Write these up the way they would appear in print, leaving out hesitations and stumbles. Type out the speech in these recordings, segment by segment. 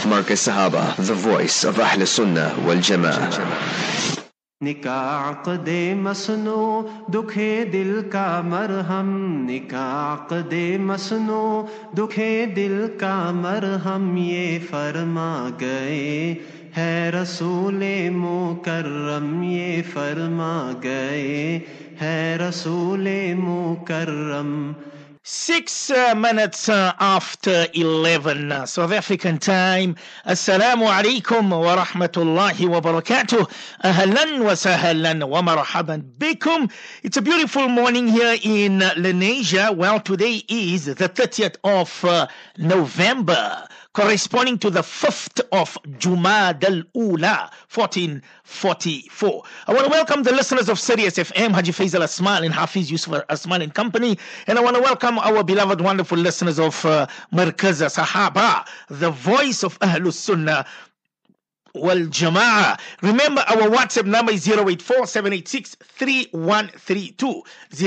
Marcus Sahaba, the voice of Ahl Sunnah wal Jama'ah. निकाह दे मसनो दुखे दिल का मरहम, निकाह दे मसनो दुखे दिल का मरहम, ये फरमा गए है रसूले मुकर्रम, ये फरमा गए है रसूले मुकर्रम. 6 minutes after 11 South African time. Assalamu alaikum wa rahmatullahi wa barakatuh. Ahlan wa sahlan wa marhaban bikum. It's a beautiful morning here in Lenasia. Well, today is the 30th of November, corresponding to the 5th of Jumad al-Ula, 1444. I want to welcome the listeners of Sirius FM, Haji Faisal Asmal and Hafiz Yusuf Asmal and company. And I want to welcome our beloved, wonderful listeners of Markaz Sahaba, the voice of Ahlus Sunnah wal Jama'ah. Remember, our WhatsApp number is 084-786-3132.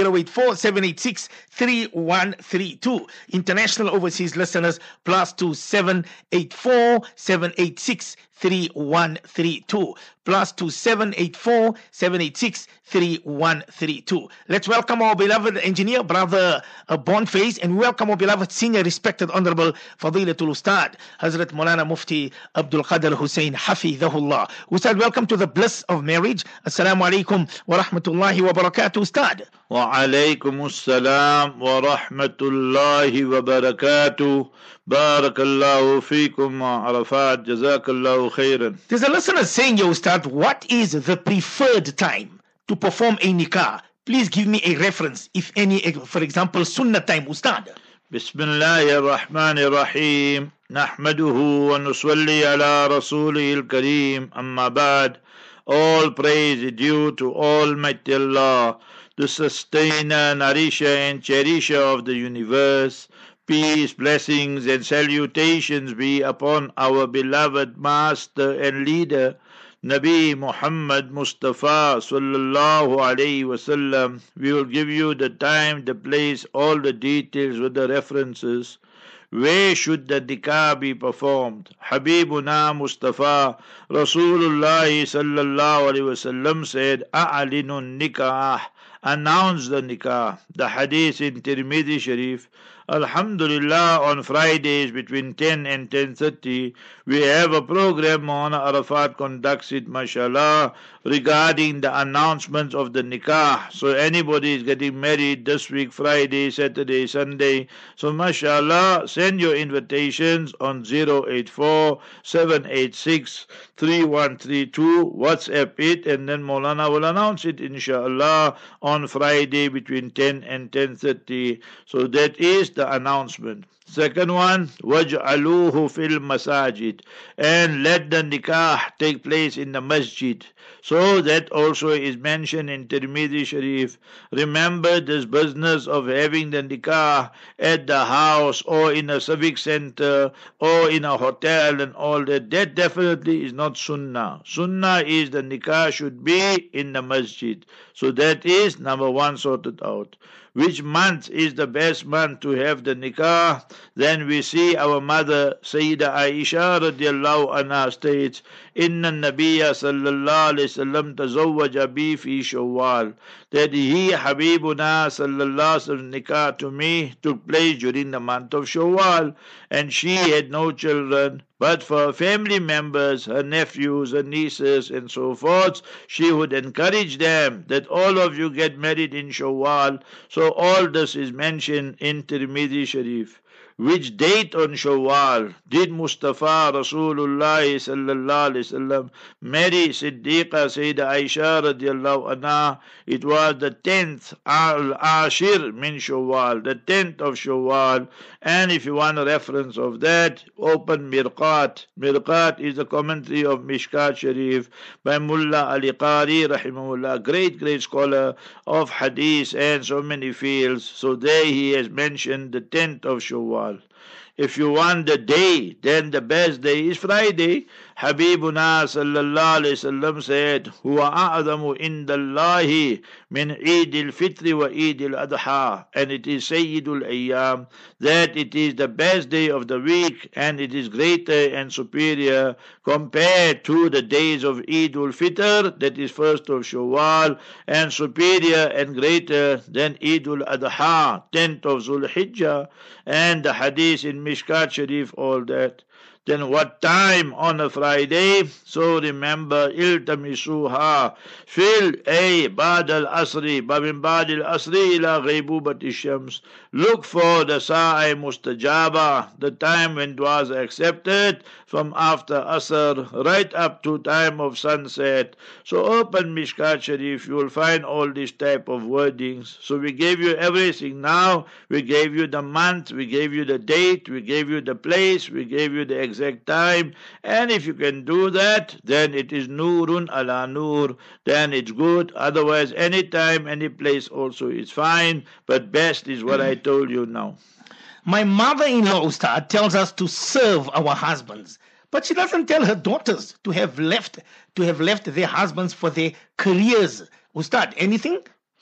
084-786-3132. International overseas listeners, +2 784-786-3132. +2 Let's welcome our beloved engineer, brother Boniface, and welcome our beloved senior, respected, honorable Fadilatul Ustad, Hazrat Maulana Mufti Abdul Qadir Hussein Hafidhahullah. Ustad, welcome to the bliss of marriage. Assalamu alaikum wa rahmatullahi wa barakatuh, Ustad. Wa alaikum assalam wa rahmatullahi wa barakatuh. Barakallahu feekum wa arafat. Jazakallahu khairan. There's a listener saying, yo, Ustad, what is the preferred time to perform a nikah? Please give me a reference, if any, for example, sunnah time, Ustad. Bismillahir Rahmanir Rahim. Nahmaduhu wa nusalli ala rasulihil kareem. Amma ba'd. All praise is due to Almighty Allah, the sustainer, nourisher and cherisher of the universe. Peace, blessings and salutations be upon our beloved master and leader, Nabi Muhammad Mustafa sallallahu alayhi wasallam. We will give you the time, the place, all the details with the references. Where should the nikah be performed? Habibuna Mustafa Rasulullah sallallahu alayhi wasallam said, A'linun nikah, announce the nikah. The hadith in Tirmidhi Sharif. Alhamdulillah, on Fridays between 10 and 10:30, we have a program Maulana Arafat conducts it, mashallah, regarding the announcements of the nikah. So anybody is getting married this week, Friday, Saturday, Sunday, so mashallah, send your invitations on 084-786-3132, WhatsApp it, and then Maulana will announce it, inshallah, on Friday between 10 and 10:30. So that is the announcement. Second one, waj'aluhu fil masajid, and let the nikah take place in the masjid. So that also is mentioned in Tirmidhi Sharif. Remember this business of having the nikah at the house or in a civic center or in a hotel and all that. That definitely is not sunnah. Sunnah is the nikah should be in the masjid. So that is number one sorted out. Which month is the best month to have the nikah? Then we see our mother Sayyida Aisha radiallahu anha states, Inna Nabiya sallallahu alayhi wasallam tazawwaja bi fi Shawwal, that he, Habibuna sallallahu alayhi wasallam, nikah to me took place during the month of Shawwal, and she had no children. But for her family members, her nephews, her nieces, and so forth, she would encourage them that all of you get married in Shawwal. So all this is mentioned in Tirmidhi Sharif. Which date on Shawwal did Mustafa Rasulullah sallallahu alaihi wasallam marry Siddiqa Sayyida Aisha radiallahu anha? It was the 10th al-Ashir min Shawwal, the 10th of Shawwal. And if you want a reference of that, open Mirqat. Mirqat is a commentary of Mishkat Sharif by Mullah Ali Qari rahimahullah, great scholar of hadith and so many fields. So there he has mentioned the 10th of Shawwal. If you want the day, then the best day is Friday. Habibuna sallallahu alayhi wasallam said, Huwa a'adamu indallahi min Eid al-Fitr wa Eid al-Adha. And it is Sayyidul Ayyam, that it is the best day of the week, and it is greater and superior compared to the days of Eid al-Fitr, that is 1st of Shawwal, and superior and greater than Eid al-Adha, 10th of Zulhijjah, and the hadith in Mishkat Sharif, all that. Then what time on a Friday? So remember, iltamisuha fil ba'd al-asri, min ba'd al-asri ila ghaybubat shams. Look for the sa'i mustajaba, the time when du'as are accepted, from after asr right up to time of sunset. So open Mishkat Sharif, you will find all these type of wordings. So we gave you everything now. We gave you the month, we gave you the date, we gave you the place, we gave you the exact time. And if you can do that, then it is nurun ala nur, then it's good. Otherwise, any time, any place also is fine. But best is what I told you now. My mother-in-law, Ustad, tells us to serve our husbands, but she doesn't tell her daughters to have left their husbands for their careers. Ustad, anything?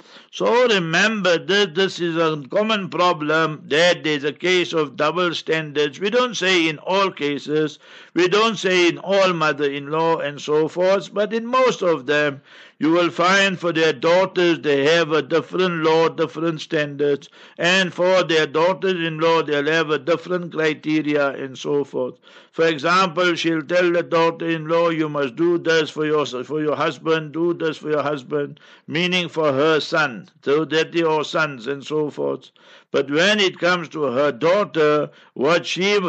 So remember, this is a common problem, that there's a case of double standards. We don't say in all cases, we don't say in all mother-in-law and so forth, but in most of them, you will find for their daughters they have a different law, different standards, and for their daughters-in-law they'll have a different criteria and so forth. For example, she'll tell the daughter-in-law, you must do this for your husband, do this for your husband, meaning for her son, so that they are sons and so forth. But when it comes to her daughter, what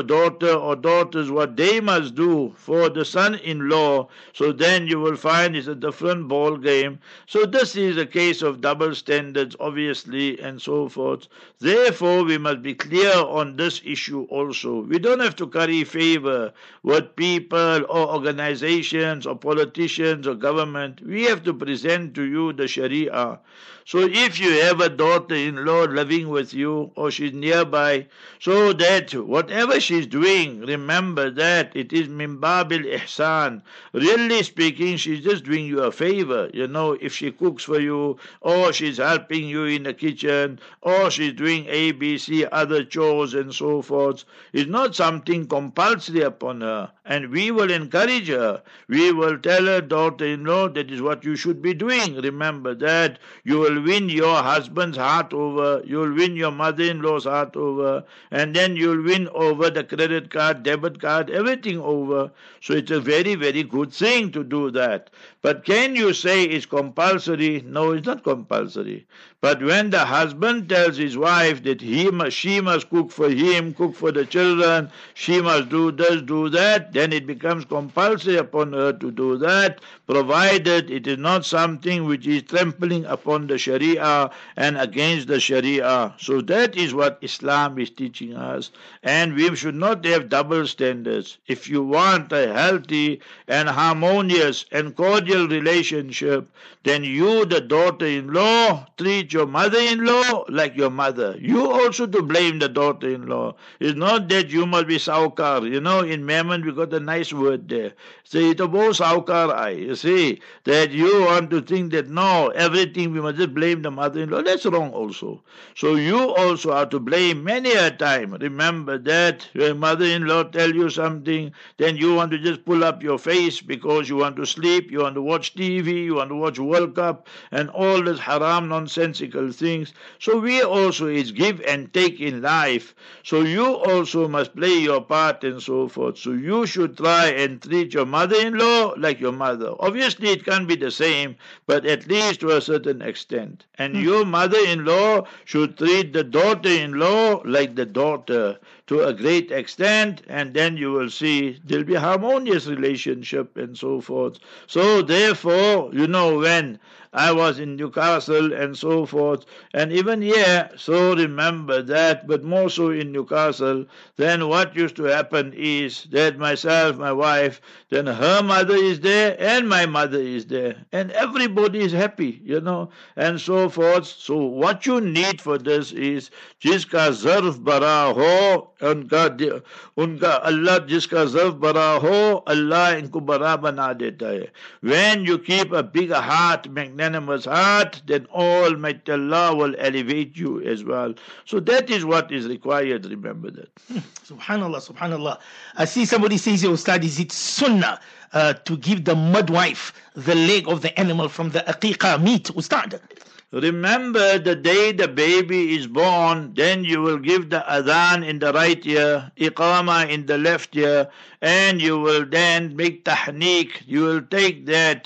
daughters, what they must do for the son-in-law, so then you will find it's a different ball game. So this is a case of double standards, obviously, and so forth. Therefore, we must be clear on this issue also. We don't have to curry favor with people or organizations or politicians or government. We have to present to you the Sharia. So if you have a daughter-in-law living with you or she's nearby, so that whatever she's doing, remember that it is min babil ihsan. Really speaking, she's just doing you a favor. You know, if she cooks for you, or she's helping you in the kitchen, or she's doing A, B, C, other chores and so forth, it's not something compulsory upon her. And we will encourage her. We will tell her daughter-in-law that is what you should be doing. Remember that. You will win your husband's heart over, you will win your mother-in-law's heart over, and then you'll win over the credit card, debit card, everything over. So it's a very, very good thing to do that. But can you say it's compulsory? No, it's not compulsory. But when the husband tells his wife that she must cook for him, cook for the children, she must do this, do that, then it becomes compulsory upon her to do that, provided it is not something which is trampling upon the Sharia and against the Sharia. So that is what Islam is teaching us. And we should not have double standards. If you want a healthy and harmonious and cordial relationship, then you, the daughter-in-law, treat your mother-in-law like your mother. You also to blame the daughter-in-law. It's not that you must be saukar. You know, in Memon we got a nice word there. Say it about saukar I. You see, that you want to think that no, everything we must just blame the mother-in-law. That's wrong also. So you also are to blame many a time. Remember that your mother-in-law tell you something, then you want to just pull up your face because you want to sleep, you want to watch TV, you want to watch World Cup, and all this haram, nonsensical things. So we also, it's give and take in life. So you also must play your part and so forth. So you should try and treat your mother-in-law like your mother. Obviously, it can't be the same, but at least to a certain extent. And your mother-in-law should treat the daughter-in-law like the daughter to a great extent, and then you will see there'll be a harmonious relationship and so forth. So therefore, you know, when I was in Newcastle and so forth, and even here, so remember that, but more so in Newcastle, then what used to happen is that myself, my wife, then her mother is there and my mother is there, and everybody is happy, you know, and so forth. So what you need for this is jiska zarf bara ho, उनका अल्लाह जिसका ज़र्फ बड़ा हो अल्लाह इनको बड़ा बना देता है. When you keep a big heart, magnanimous heart, then Almighty Allah will elevate you as well. So that is what is required, remember that. Subhanallah, subhanallah. I see somebody says, Ustad, is it sunnah to give the midwife the leg of the animal from the aqiqah meat, Ustad? Remember, the day the baby is born, then you will give the adhan in the right ear, iqama in the left ear, and you will then make tahniq. You will take that,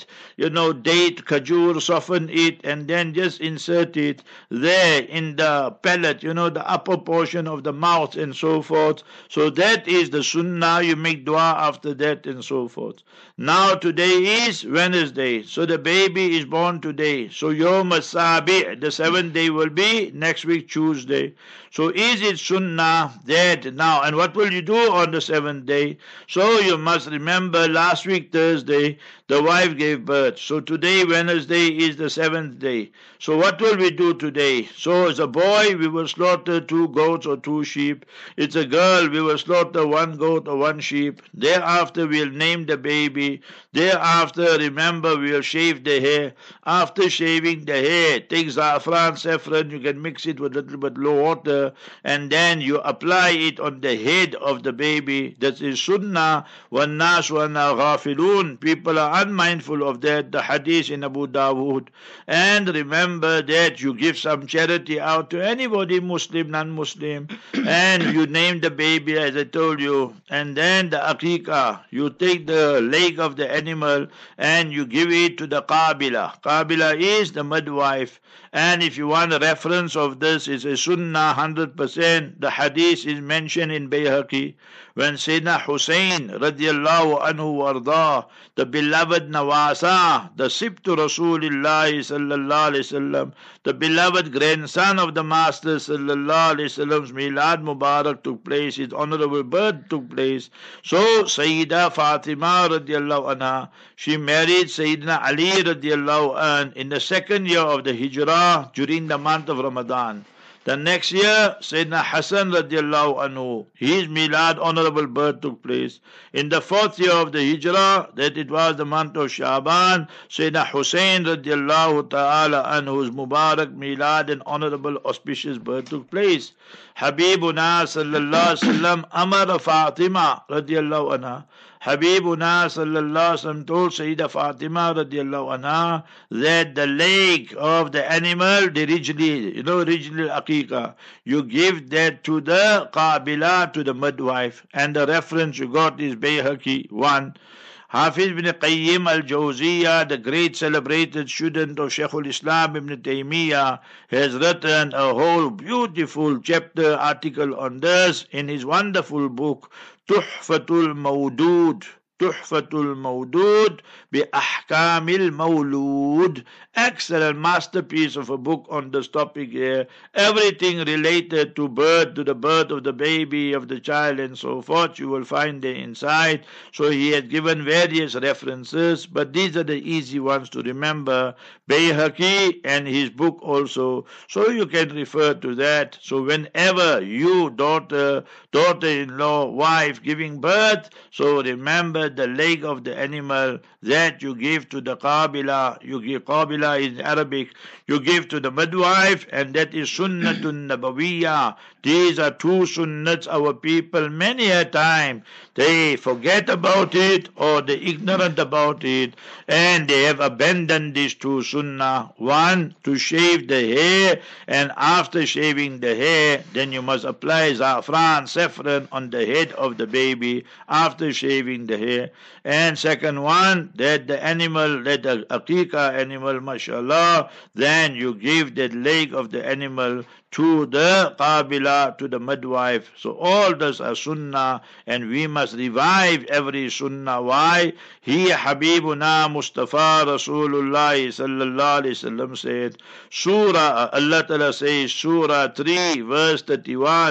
date, khajur, soften it, and then just insert it there in the palate, the upper portion of the mouth and so forth. So that is the sunnah. You make dua after that and so forth. Now today is Wednesday, so the baby is born today. So Yom Sabi, the 7th day will be next week Tuesday. So is it sunnah that now, and what will you do on the 7th day? So you must remember last week Thursday, the wife gave birth. So today Wednesday is the 7th day. So what will we do today? So as a boy, we will slaughter 2 goats or 2 sheep. It's a girl, we will slaughter 1 goat or 1 sheep. Thereafter we'll name the baby. Thereafter, remember, we'll shave the hair. After shaving the hair, take za'afran, saffron, you can mix it with a little bit low water, and then you apply it on the head of the baby. That is sunnah. وَالنَّاسُ وَأَنَا غَافِلُونَ. People are unmindful of that. The hadith in Abu Dawood. And remember that you give some charity out to anybody, Muslim, non-Muslim, and you name the baby as I told you. And then the aqiqah, you take the leg of the animal and you give it to the qabila. Qabila is the midwife. And if you want a reference of this, it's a sunnah 100%. The hadith is mentioned in Bayhaqi when Sayyidina Hussein radiallahu anhu warda, the beloved Nawasa, the Sibtu Rasulullah sallallahu alayhi wasallam, the beloved grandson of the Master sallallahu alayhi wasallam's Milad Mubarak took place, his honorable birth took place. So Sayyida Fatima radiallahu anha, she married Sayyidina Ali radiallahu anhu in the 2nd year of the Hijrah during the month of Ramadan. The next year, Sayyidina Hassan radiallahu anhu, his milad honorable birth took place. In the 4th year of the Hijrah, that it was the month of Shaban, Sayyidina Hussein radiallahu ta'ala anhu's Mubarak milad and honorable auspicious birth took place. Habibuna sallallahu alaihi wasallam amara Fatima radiallahu anha. Habibuna sallallahu alaihi wasallam told Sayyida Fatima radiallahu anha that the leg of the animal, the original aqiqah, you give that to the qabila, to the midwife. And the reference you got is Bayhaqi 1. Hafiz ibn Qayyim al-Jawziyah, the great celebrated student of Shaykh al-Islam ibn Taymiyyah, has written a whole beautiful chapter article on this in his wonderful book, Tuhfatul Mawdud. Tuhfatul Mawdud bi Ahkamil Mawlud. Excellent masterpiece of a book on this topic here. Everything related to birth, to the birth of the baby, of the child and so forth, you will find there inside. So he had given various references, but these are the easy ones to remember. Bayhaqi and his book also. So you can refer to that. So whenever you, daughter-in-law, wife giving birth, so remember the leg of the animal that you give to the qabila. You give qabila in Arabic, you give to the midwife, and that is sunnatun nabawiyah. These are 2 sunnats our people many a time they forget about it or they're ignorant about it, and they have abandoned these 2 sunnah. 1, to shave the hair, and after shaving the hair, then you must apply za'afran, saffron on the head of the baby after shaving the hair. And 2nd one, that the animal, that the aqiqah animal, mashallah, then you give that leg of the animal to the qabila, to the midwife. So all those are sunnah, and we must revive every sunnah. Why? He Habibuna Mustafa Rasulullah sallallahu alaihi wasallam said, Surah, Allah Ta'ala says, Surah 3 verse 31,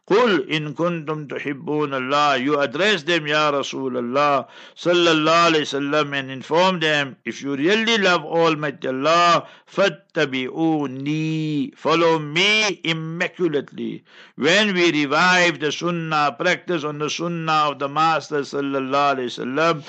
قُلْ إِن كُنْتُمْ تُحِبُّونَ اللَّهَ. You address them, Ya Rasulullah sallallahu alayhi wasallam, and inform them, if you really love Almighty Allah, فَاتَّبِعُونِي, follow me immaculately. When we revive the sunnah, practice on the sunnah of the Master sallallahu alayhi wasallam,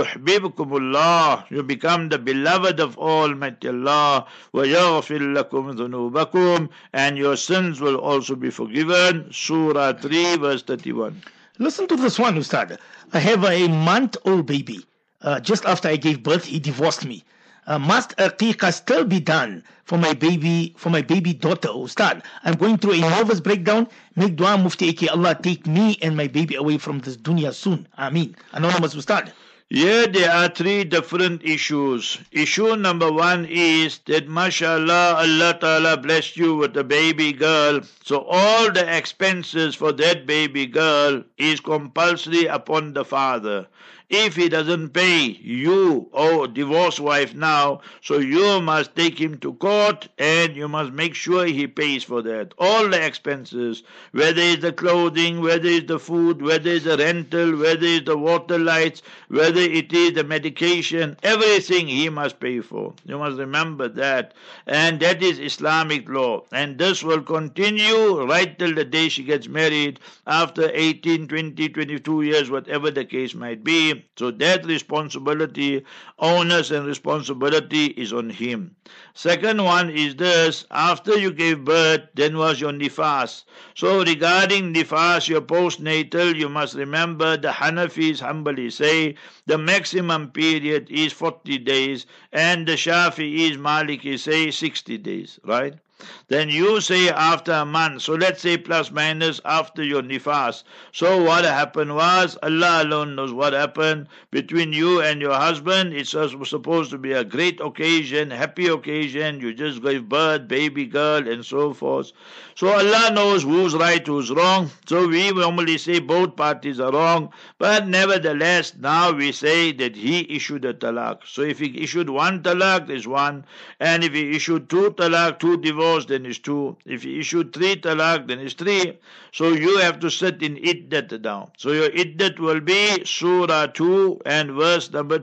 يُحْبِبْكُمُ you become the beloved of Almighty Allah, وَيَغْفِرْ لَكُمْ ذُنُوبَكُمْ, and your sins will also be forgiven. Surah 3 verse 31. Listen to this one, Ustad. I have a month-old baby. Just after I gave birth, he divorced me. Must aqiqah still be done for my baby daughter, Ustad? I'm going through a nervous breakdown. Make dua, Mufti Eki, Allah take me and my baby away from this dunya soon. Ameen. Anonymous, Ustad. Here there are three different issues. Issue number one is that mashallah, Allah Ta'ala blessed you with a baby girl. So all the expenses for that baby girl is compulsory upon the father. If he doesn't pay, you, divorced wife now, so you must take him to court and you must make sure he pays for that. All the expenses, whether it's the clothing, whether it's the food, whether it's the rental, whether it's the water lights, whether it is the medication, everything he must pay for. You must remember that. And that is Islamic law. And this will continue right till the day she gets married, after 18, 20, 22 years, whatever the case might be. So that responsibility, onus and responsibility is on him. Second one is this: after you gave birth, then was your nifas. So regarding nifas, your postnatal, you must remember the Hanafis humbly say the maximum period is 40 days and the Shafi'is, Maliki say 60 days, right? Then you say after a month, so let's say plus minus after your nifas. So what happened was, Allah alone knows what happened between you and your husband. It's supposed to be a great occasion, happy occasion. You just gave birth, baby girl, and so forth. So Allah knows who's right, who's wrong. So we normally say both parties are wrong. But nevertheless, now we say that he issued a talaq. So if he issued one talaq, there's one. And if he issued two talaq, two divorce, then it's two. If he issued three talaq, then it's three. So you have to sit in iddat down. So your iddat will be Surah 2 and verse number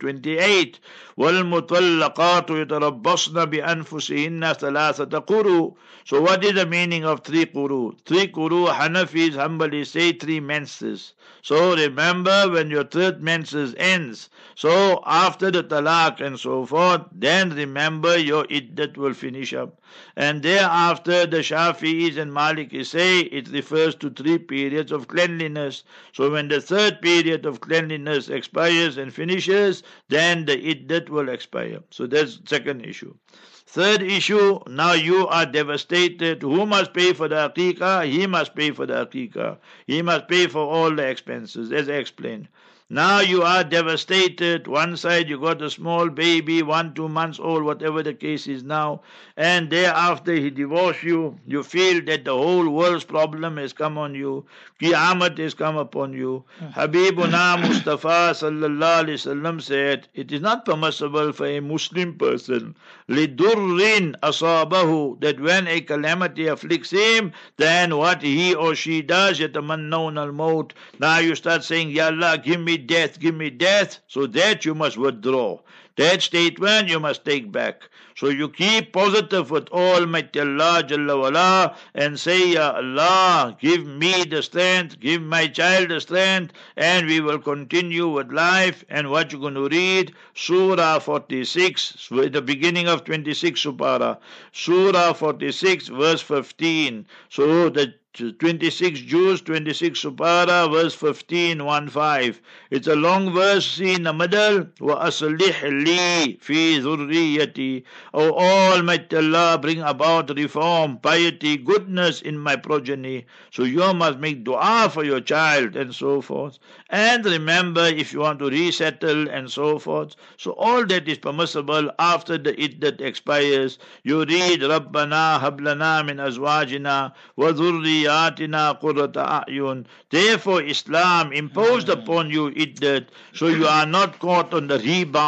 228. وَالْمُطَلَّقَاتُ يَتَرَبَّصْنَ بِأَنفُسِهِنَّ ثَلَاثَةَ قُرُوء. So what is the meaning of 3 quru? 3 quru, Hanafis humbly say 3 menses. So remember, when your third menses ends, so after the talaq and so forth, then remember your iddat will finish up. And thereafter the Shafi'is and Malikis say it refers to 3 periods of cleanliness. So when the third period of cleanliness expires and finishes, then the iddat will expire. So that's the second issue. Third issue, now you are devastated. Who must pay for the aqiqah? He must pay for the aqiqah. He must pay for all the expenses, as I explained. Now you are devastated. One side you got a small baby, 1-2 months old, whatever the case is now, and thereafter he divorced you. You feel that the whole world's problem has come on you. Qiyamah has come upon you. Habibuna Mustafa sallallahu alaihi wasallam said, it is not permissible for a Muslim person lidurrin asabahu, that when a calamity afflicts him, then what he or she does, yatamannawna al-maut. Now you start saying, Ya Allah, give me death. So that you must withdraw. That statement you must take back. So you keep positive with Almighty Allah Jalla wala and say, Ya Allah, give me the strength, give my child the strength, and we will continue with life. And what you're going to read, Surah 46, at the beginning of 26 Supara, Surah 46 verse 15. So the 26 Juz, 26 Supara, verse 15, 1-5. It's a long verse in the middle. وَأَصْلِحْ لِي فِي ذُرِّيَّتِي. O Almighty Allah, bring about reform, piety, goodness in my progeny. So you must make dua for your child and so forth. And remember, if you want to resettle and so forth, so all that is permissible after the iddat expires. You read, رَبَّنَا هَبْ لَنَا مِنْ أَزْوَاجِنَا وَذُرِّيَّاتِنَا قُرَّةَ أَعْيُنٍ. Therefore Islam imposed upon you iddat, so you are not caught on the rebound. You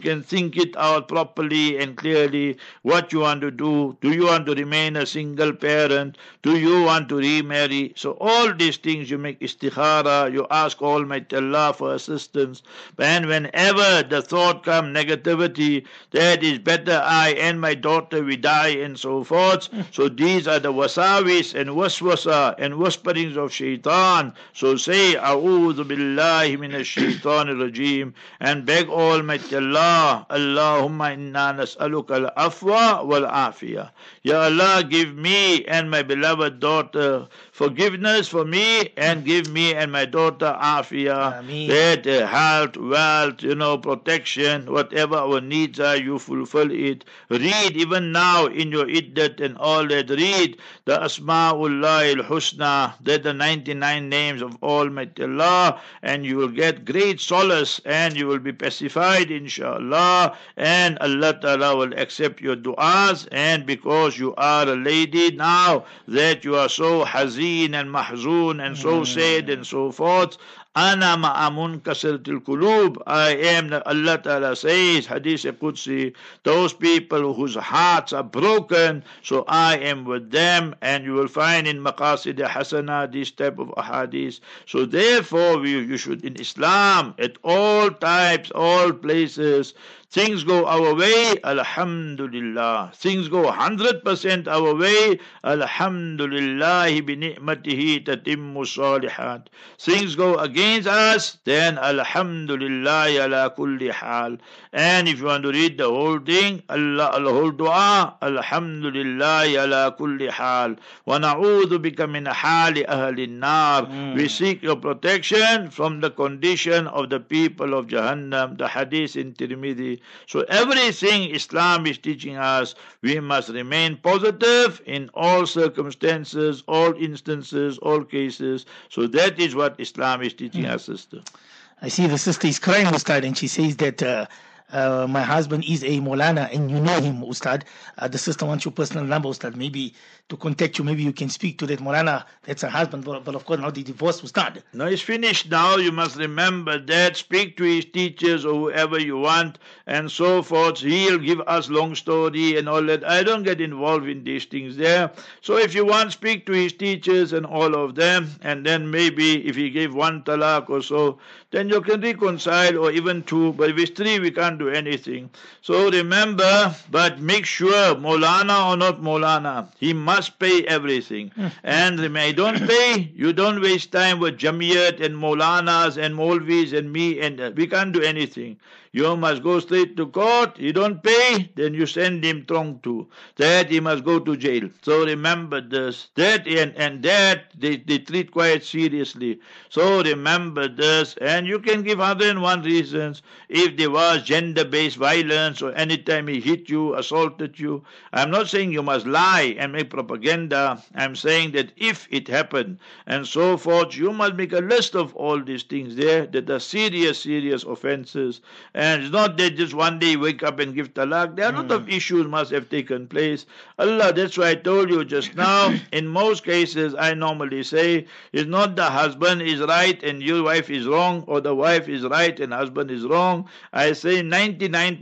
can think it out properly and clearly what you want to do. Do you want to remain a single parent? Do you want to remarry? So all these things you make istikhara, you ask Almighty Allah for assistance. And whenever the thought comes, negativity, that is better I and my daughter we die and so forth. So these are the wasawis and waswasa and whisperings of shaitan. So say A'udhu billahi minash shaitanir rajim and beg Almighty Allah, Allahumma inna nas'aluka al-afwa wal-afiyah. Ya Allah, give me and my beloved daughter forgiveness for me, and give me and my daughter afiyah, that health, wealth, protection, whatever our needs are, you fulfill it. Read even now in your iddat and all that, read the Asma'ullah al-Husna, that the 99 names of Almighty Allah, and you will get great solace and you will be pacified inshallah, and Allah Ta'ala will accept your du'as. And because you are a lady now, that you are so hazeen and mahzoon and so sad and so forth, Ana ma'amun kasratil kulub. I am, Allah Ta'ala says, Hadith Qudsi, those people whose hearts are broken, so I am with them. And you will find in Maqasid Hasana this type of ahadith. So therefore, you should, in Islam, at all types, all places, things go our way, alhamdulillah. Things go 100% our way, alhamdulillah, bi ni'matihi tatimmu salihat. Things go against us, then alhamdulillah ala kulli hal. And if you want to read the whole thing, Allah, the whole dua, alhamdulillah ala kulli hal. Wa na'udhu bika min hali ahli nar. We seek your protection from the condition of the people of Jahannam. The hadith in Tirmidhi. So everything Islam is teaching us, we must remain positive in all circumstances, all instances, all cases. So that is what Islam is teaching us, sister. I see the sister is crying, Ustad, and she says that my husband is a Maulana and you know him, Ustad. The sister wants your personal number, Ustad, maybe to contact you. Maybe you can speak to that Maulana. That's her husband, but of course now the divorce will start. No, it's finished now. You must remember that. Speak to his teachers or whoever you want and so forth. He'll give us long story and all that. I don't get involved in these things there. So if you want, speak to his teachers and all of them, and then maybe if he gave one talaq or so, then you can reconcile, or even two. But if it's three, we can't do anything. So remember, but make sure, Maulana or not Maulana, he must pay everything. And don't pay, you don't waste time with Jamiyat and Maulanas and Maulvis and me, and we can't do anything. You must go straight to court. You don't pay, then you send him trong to. That he must go to jail. So remember this. That and that they treat quite seriously. So remember this. And you can give 101 reasons. If there was gender-based violence or anytime he hit you, assaulted you. I'm not saying you must lie and make propaganda. I'm saying that if it happened and so forth, you must make a list of all these things there that are serious offenses. And it's not that just one day you wake up and give talaq. There are a lot of issues must have taken place. Allah, that's why I told you just now, in most cases I normally say, it's not the husband is right and your wife is wrong, or the wife is right and husband is wrong. I say 99%,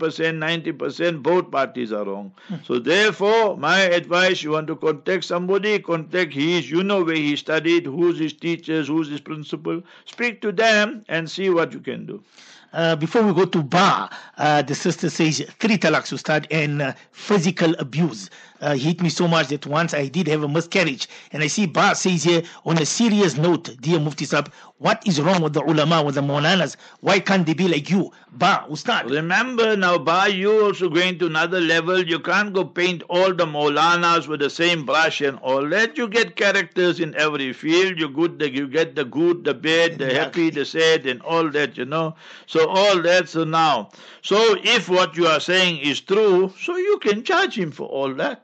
90%, both parties are wrong. So therefore, my advice, you want to contact somebody, contact where he studied, who's his teachers, who's his principal. Speak to them and see what you can do. Before we go to Ba, the sister says 3 talaqs, Ustad, and physical abuse. He hit me so much that once I did have a miscarriage. And I see Ba says here, on a serious note, dear Mufti Sahib, what is wrong with the ulama, with the Maulanas? Why can't they be like you? Ba, Ustad. Remember now, Ba, you also going to another level. You can't go paint all the Maulanas with the same brush and all that. You get characters in every field. You get the good, the bad, the happy, the sad, and all that, So all that, so if what you are saying is true, so you can charge him for all that.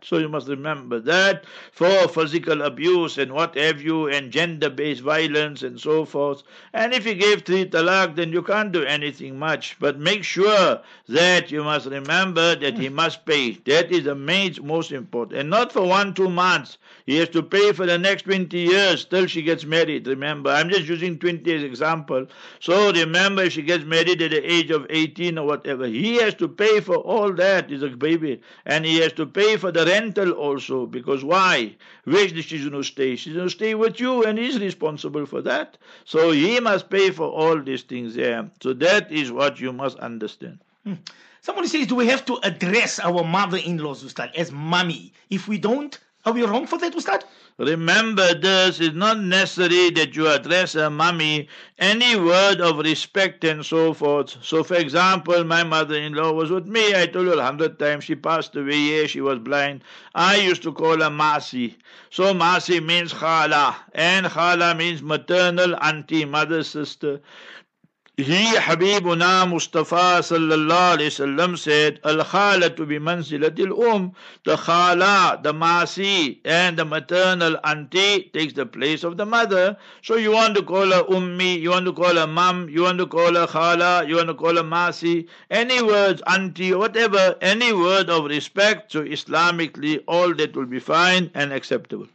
So you must remember that for physical abuse and what have you, and gender-based violence and so forth. And if he gave 3 talaq, then you can't do anything much. But make sure that you must remember that he must pay. That is the most important. And not for 1-2 months. He has to pay for the next 20 years till she gets married. Remember, I'm just using 20 as example. So remember, if she gets married at the age of 18 or whatever, he has to pay for all that. He's a baby. And he has to pay for the rental also. Because why? Where is she going to stay? She's going to stay with you, and he's responsible for that. So he must pay for all these things there. So that is what you must understand. Somebody says, do we have to address our mother-in-laws, Ustad, as mommy? If we don't, are we wrong for that, Ustad? Remember this, it's not necessary that you address a mummy, any word of respect and so forth. So for example, my mother-in-law was with me, I told you 100 times, she passed away, she was blind. I used to call her Masi. So Masi means Khala, and Khala means maternal auntie, mother, sister. He, Habibuna Mustafa sallallahu alayhi wasallam said, Al-Khalatu bi manzilatil the Khala, the Masi, and the maternal auntie takes the place of the mother. So you want to call her Ummi, you want to call her Mum, you want to call her Khala, you want to call her Masi, any words, auntie, whatever, any word of respect. So Islamically, all that will be fine and acceptable.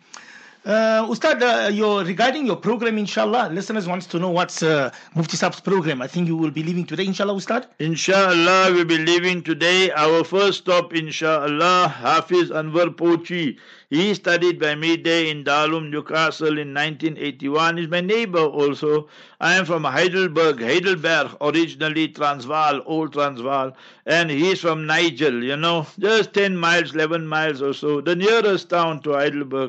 Ustad, regarding your program, inshallah, listeners wants to know what's Mufti Saab's program. I think you will be leaving today, inshallah, Ustad? Inshallah, we'll be leaving today. Our first stop, inshallah, Hafiz Anwar Pochi. He studied by me there in Darul Newcastle in 1981. He's my neighbor also. I am from Heidelberg, originally Transvaal, old Transvaal. And he's from Nigel, just 10 miles, 11 miles or so. The nearest town to Heidelberg.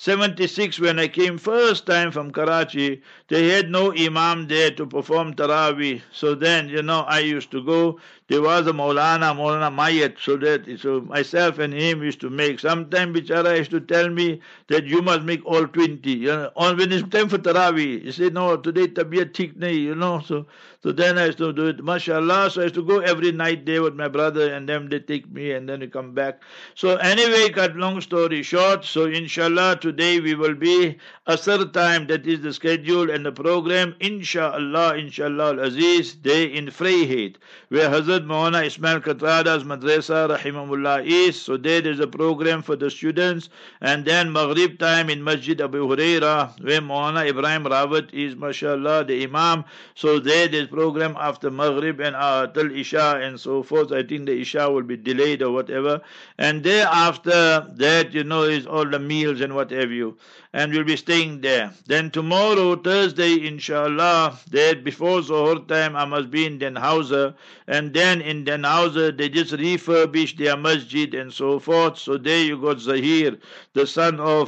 76, when I came first time from Karachi, they had no imam there to perform Taraweeh. So then, I used to go. There was a Maulana Mayat, so myself and him used to make. Sometimes Bichara used to tell me that you must make all 20. When it's time for Taraweeh, he said, no, today tabiyat thik nahi, so then I used to do it, mashallah. So I used to go every night there with my brother, and then they take me, and then we come back. So anyway, cut long story short, so inshallah today we will be Asr time, that is the schedule and the program, inshallah al-Aziz, day in Freiheit, where Hazrat Maulana Ismail Katrada's Madrasa Rahimahullah is. So there is a program for the students, and then Maghrib time in Masjid Abu Huraira, where Maulana Ibrahim Rawat is, mashallah, the Imam. So there is program after Maghrib and till Isha and so forth. I think the Isha will be delayed or whatever. And thereafter that, is all the meals and what have you. And we'll be staying there. Then tomorrow, Thursday, inshallah, that before Zohar time, I must be in Den Hauser. And then in Den Hauser, they just refurbished their masjid and so forth. So there you got Zahir, the son of,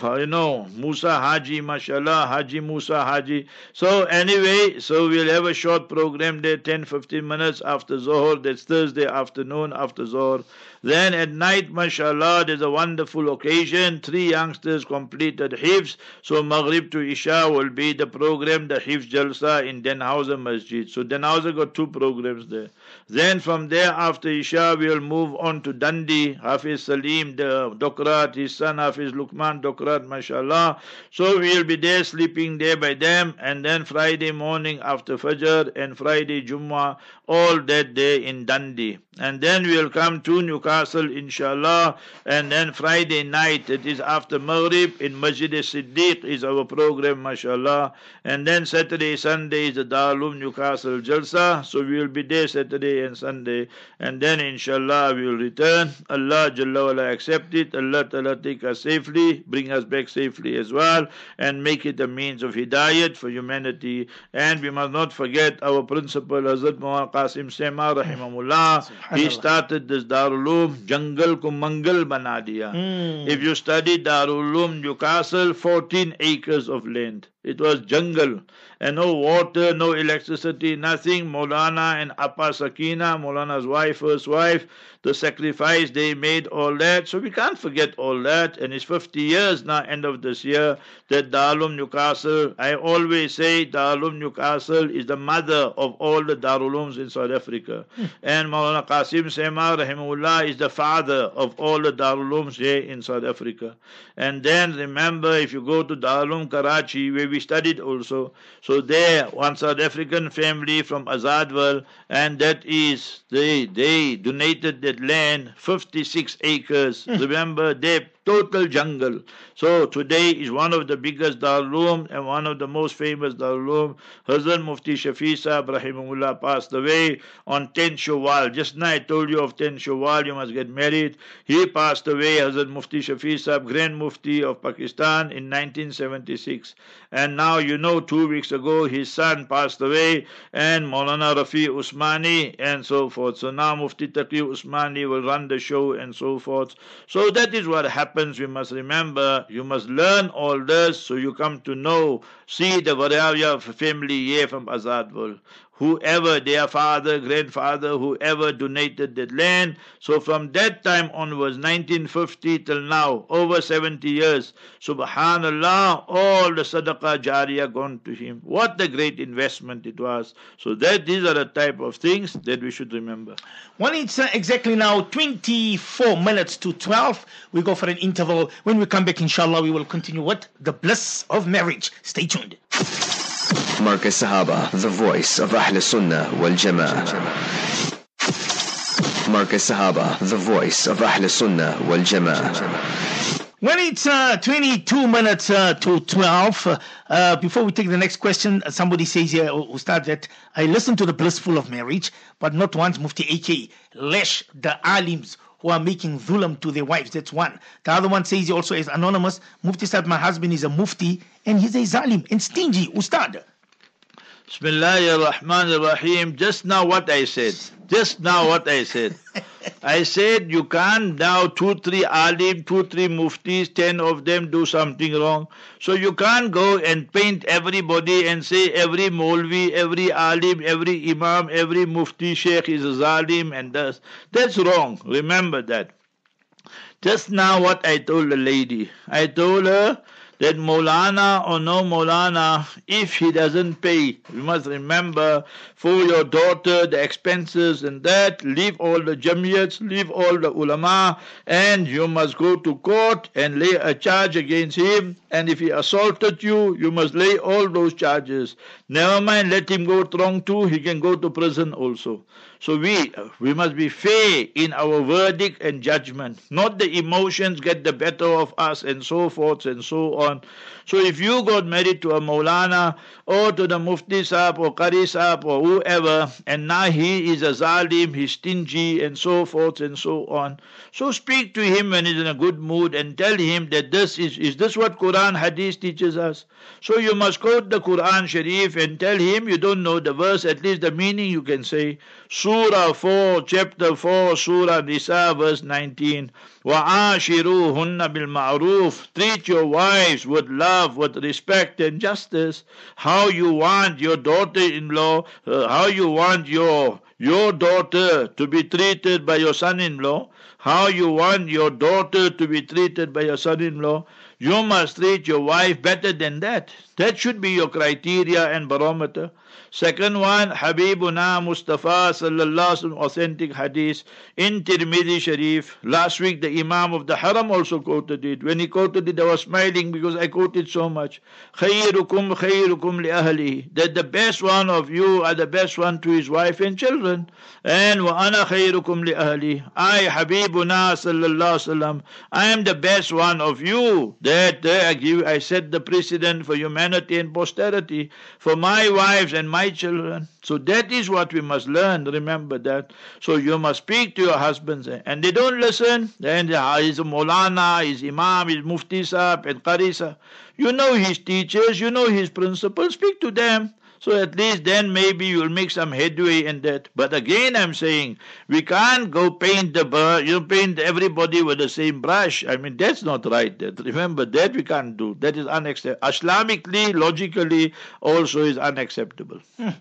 Musa Haji, mashallah, Haji Musa Haji. So anyway, so we'll have a short program there, 10-15 minutes after Zohar. That's Thursday afternoon after Zohar. Then at night, mashallah, there's a wonderful occasion. 3 youngsters completed Hifz. So Maghrib to Isha will be the program, the Hifz Jalsa in Den Hauser Masjid. So Den Hauser got 2 programs there. Then from there, after Isha, we will move on to Dundee. Hafiz Salim, the Dokrat, his son Hafiz Luqman Dokrat, mashallah. So we will be there, sleeping there by them. And then Friday morning after Fajr and Friday Jummah, all that day in Dundee. And then we will come to Newcastle, inshallah. And then Friday night, it is after Maghrib, in Masjid Siddiq is our program, mashallah. And then Saturday, Sunday is the Darul Newcastle Jalsa. So we will be there Saturday and Sunday. And then inshallah we will return. Allah Jalla wala accept it. Allah Ta'ala take us safely, bring us back safely as well, and make it a means of hidayat for humanity. And we must not forget our principal, Hazrat Maulana Qasim Sema Rahimahullah. He started this Darul Uloom, Jungle ko Mangal bana diya. If you study Darul Uloom Newcastle, 14 acres of land. It was jungle. And no water, no electricity, nothing. Maulana and Appa Sakina, Maulana's wife, first wife, the sacrifice they made, all that. So we can't forget all that. And it's 50 years now, end of this year, that Darul Newcastle, I always say Darul Newcastle is the mother of all the Darul Ulooms in South Africa. And Maulana Qasim Sema, rahimahullah, is the father of all the Darul Ulooms here in South Africa. And then remember, if you go to Darul Uloom Karachi, where we studied also, so there, one South African family from Azadwal, and that is, they donated that land, 56 acres. Remember, they total jungle. So today is one of the biggest Darul Uloom and one of the most famous Darul Uloom. Hazrat Mufti Shafi Sahib rahimahullah passed away on 10 Shawwal. Just now I told you of 10 Shawwal, you must get married. He passed away, Hazrat Mufti Shafi Sahib, Grand Mufti of Pakistan in 1976. And now you know 2 weeks ago his son passed away, and Maulana Rafi Usmani and so forth. So now Mufti Taqi Usmani will run the show and so forth. So that is what happens. We must remember, you must learn all this so you come to know, see the variety of family here from Azadwal. Whoever, their father, grandfather, whoever donated that land. So from that time onwards, 1950 till now, over 70 years, subhanallah, all the sadaqah jariyah gone to him. What a great investment it was. So these are the type of things that we should remember. Well, it's exactly now 24 minutes to 12. We go for an interval. When we come back, inshallah, we will continue with the bliss of marriage. Stay tuned. Marcus Sahaba, the voice of Ahl Sunnah wal Jama'ah. Marcus Sahaba, the voice of Ahl Sunnah wal Jama'ah. When it's 22 minutes to 12, before we take the next question, somebody says here, Ustad, that I listened to the blissful of marriage, but not once Mufti AK lash the alims who are making dhulam to their wives. That's one. The other one says, he also is anonymous, Mufti said, my husband is a mufti and he's a zalim and stingy. Ustad. Bismillahir Rahmanir Rahim. Just now what I said. I said you can't now 2, 3 alim, 2, 3 muftis, 10 of them do something wrong. So you can't go and paint everybody and say every Maulvi, every alim, every imam, every mufti, sheikh is a zalim and das. That's wrong. Remember that. Just now what I told the lady. I told her that Maulana or no Maulana, if he doesn't pay, you must remember for your daughter the expenses and that, leave all the jamiyats, leave all the ulama, and you must go to court and lay a charge against him. And if he assaulted you, you must lay all those charges. Never mind, let him go wrong too, he can go to prison also. So we must be fair in our verdict and judgment. Not the emotions get the better of us and so forth and so on. So if you got married to a Maulana or to the Mufti Sahib or Qari Sahib or whoever, and now he is a zalim, he's stingy and so forth and so on. So speak to him when he's in a good mood and tell him that this is this what Quran Hadith teaches us? So you must quote the Quran Sharif and tell him you don't know the verse, at least the meaning you can say. Surah 4, chapter 4, Surah Nisa, verse 19. وَعَاشِرُوهُنَّ بِالْمَعْرُوفِ. Treat your wives with love, with respect and justice. How you want your daughter-in-law, how you want your daughter to be treated by your son-in-law, how you want your daughter to be treated by your son-in-law, you must treat your wife better than that. That should be your criteria and barometer. Second one, Habibuna Mustafa sallallahu alaihi wasallam, authentic hadith in Tirmidhi Sharif. Last week the Imam of the Haram also quoted it. When he quoted it, I was smiling because I quoted so much. Khayrukum li ahlihi. That the best one of you are the best one to his wife and children. And wa ana khayrukum li ahli. I, Habibuna sallallahu alaihi wasallam, I am the best one of you. That I set the precedent for humanity and posterity, for my wives and my children. So that is what we must learn. Remember that. So you must speak to your husbands, and they don't listen. Then he's a Maulana, he's Imam, he's Mufti Sahib and Qari Sahib. You know his teachers, you know his principles. Speak to them. So at least then maybe you'll make some headway in that. But again I'm saying, we can't go paint paint everybody with the same brush. I mean, that's not right. Remember, that we can't do. That is unacceptable. Islamically, logically, also is unacceptable.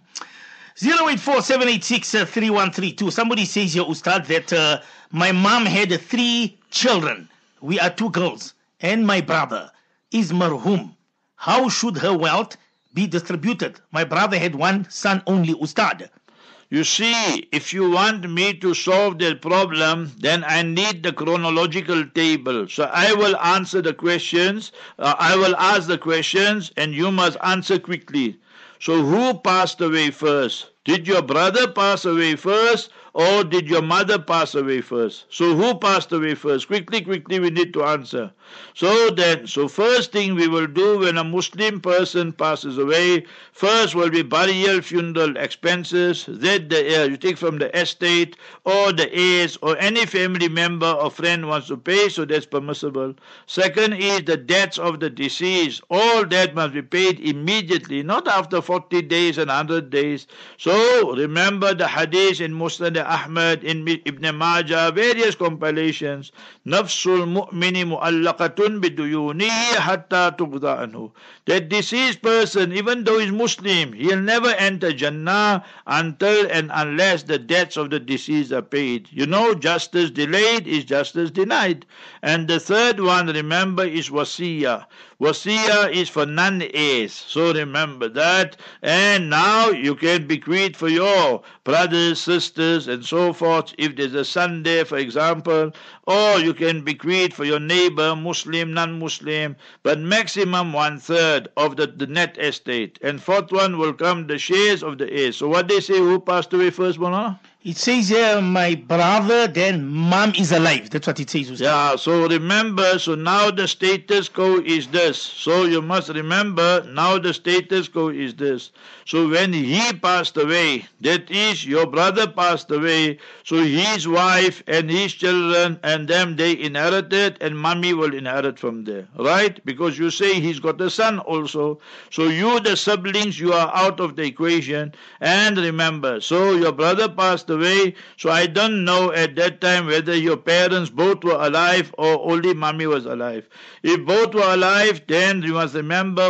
084-786-3132. Somebody says here, Ustad, that my mom had 3 children. We are 2 girls. And my brother is marhum. How should her wealth be distributed? My brother had 1 son only, Ustad. You see, if you want me to solve that problem, then I need the chronological table. So I will answer the questions, I will ask the questions, and you must answer quickly. So who passed away first? Did your brother pass away first, or did your mother pass away first? So who passed away first? Quickly, we need to answer. So first thing we will do when a Muslim person passes away, first will be burial, funeral expenses. Then you take from the estate or the heirs or any family member or friend wants to pay, so that's permissible. Second is the debts of the deceased. All that must be paid immediately, not after 40 days and 100 days. So remember the hadith in Musnad Ahmad, in Ibn Majah, various compilations. Nafsul mu'mini mu'allaqatun biduyunihi hatta tuqda anhu. That deceased person, even though he's Muslim, he'll never enter Jannah until and unless the debts of the deceased are paid. You know, justice delayed is justice denied. And the third one, remember, is wasiyah. Wasiyah is for non-heirs. So remember that. And now you can bequeath for your brothers, sisters, and so forth. If there's a son there, for example, or you can bequeath for your neighbor, Muslim, non-Muslim, but maximum 1/3 of the net estate. And fourth one will come the shares of the heirs. So what they say, who passed away first, Mona? It says here, my brother, then mom is alive. That's what it says, Ustad. Yeah, so remember, so now the status quo is this. So you must remember, now the status quo is this. So when he passed away, that is, your brother passed away, so his wife and his children and them, they inherited, and mommy will inherit from there, right? Because you say he's got a son also. So you, the siblings, you are out of the equation. And remember, so your brother passed away, so I don't know at that time whether your parents both were alive or only mommy was alive. If both were alive, then you must remember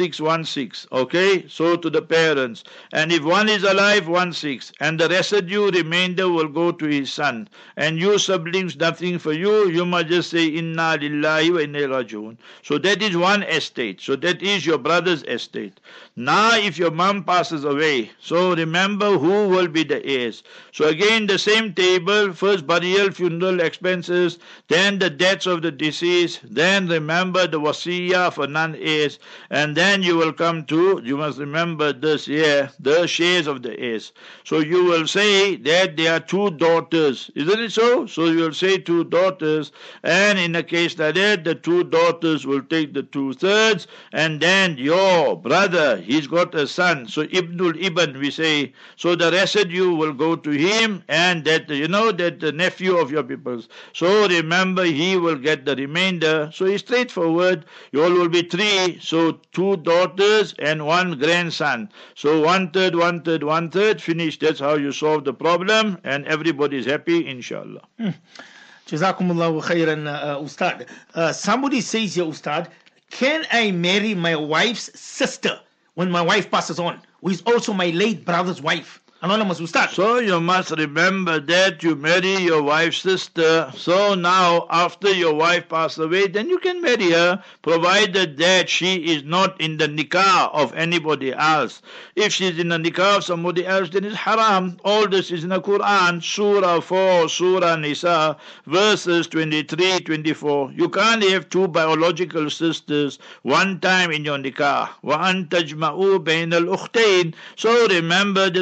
1616, okay? So to the parents. And if one is alive, 16, and the residue remainder will go to his son. And you siblings, nothing for you. You must just say inna lillahi wa inna ilaihi raji'un. So that is one estate. So that is your brother's estate. Now if your mom passes away, so remember who will be the heirs. So again the same table, first burial, funeral expenses, then the debts of the deceased, then remember the wasiyah for non-heirs, and then you will come to, you must remember this here, the shares of the heirs. So you will say that there are 2 daughters, isn't it so? So you will say 2 daughters, and in a case like that, the 2 daughters will take the 2/3, and then your brother, he's got a son, so Ibnul Ibn we say, so the residue will go to him, and that, you know, that the nephew of your peoples. So remember, he will get the remainder. So it's straightforward. You all will be 3, so 2 daughters and 1 grandson. So 1/3, 1/3, 1/3, finish. That's how you solve the problem, and everybody is happy, inshallah. Jazakumullahu khairan, Ustad. Somebody says here, Ustad, can I marry my wife's sister when my wife passes on, who is also my late brother's wife? Anonymous, Ustad. So you must remember that you marry your wife's sister. So now after your wife passed away, then you can marry her, provided that she is not in the nikah of anybody else. If she's in the nikah of somebody else, then it's haram. All this is in the Quran, Surah 4, Surah Nisa, verses 23, 24. You can't have 2 biological sisters one time in your nikah. وَأَن تَجْمَعُوا بَيْنَ الْأُخْتَيْنِ. So remember, there's not permissible